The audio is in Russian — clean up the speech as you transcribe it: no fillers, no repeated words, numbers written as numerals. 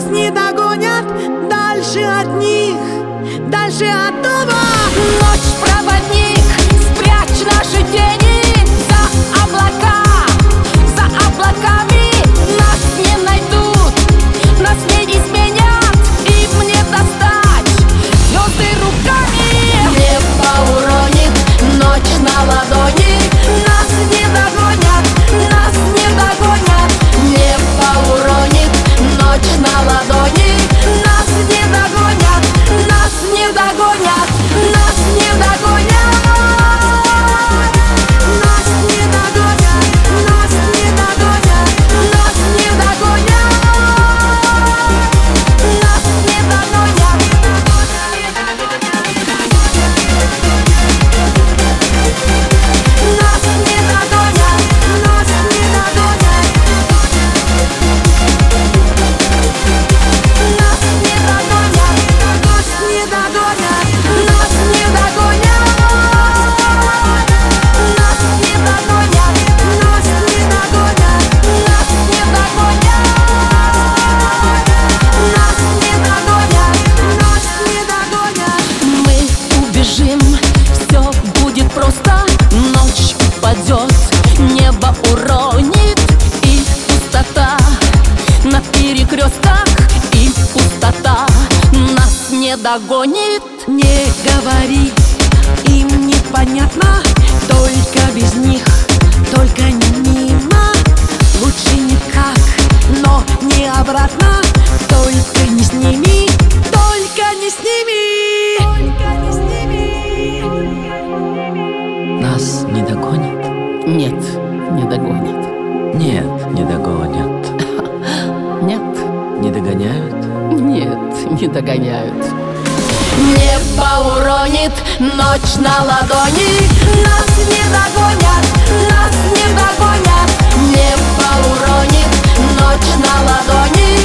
не догонят. Дальше от них, дальше от дома. Ночь, проводник, спрячь наши тени за облака, за облаками. Нас не найдут, нас не изменят, им не достать звезды руками. Небо уронит ночь на ладони. Нас не догонят, нас не догонят. Небо уронит ночь на ладони. Нас не догонят, нас не догонят, нас не догонят. Нас не догонят, нас не догонят, Нас не догонят, нас не догонят. нас не догонят, нас не догонят. Нас не догонят, нас не догонят. Нас не догонят, Нас не догонят, нас не догонят. нас не догонят. Нас не догонят, нас не догонят. Мы убежим, все будет просто. Ночь упадет, небо уронит, и пустота на перекрестках, и пустота нас не догонит. Не говори, им непонятно, только без них, только не мимо. Лучше никак, но не обратно, только не с ними, только не с ними, только не с ними. Нас не догонят? Нет, не догонят. Нет, не догонят. Нет, Не догоняют? нет, не догоняют. Небо уронит ночь на ладони. Нас не догонят, нас не догонят. Небо уронит ночь на ладони.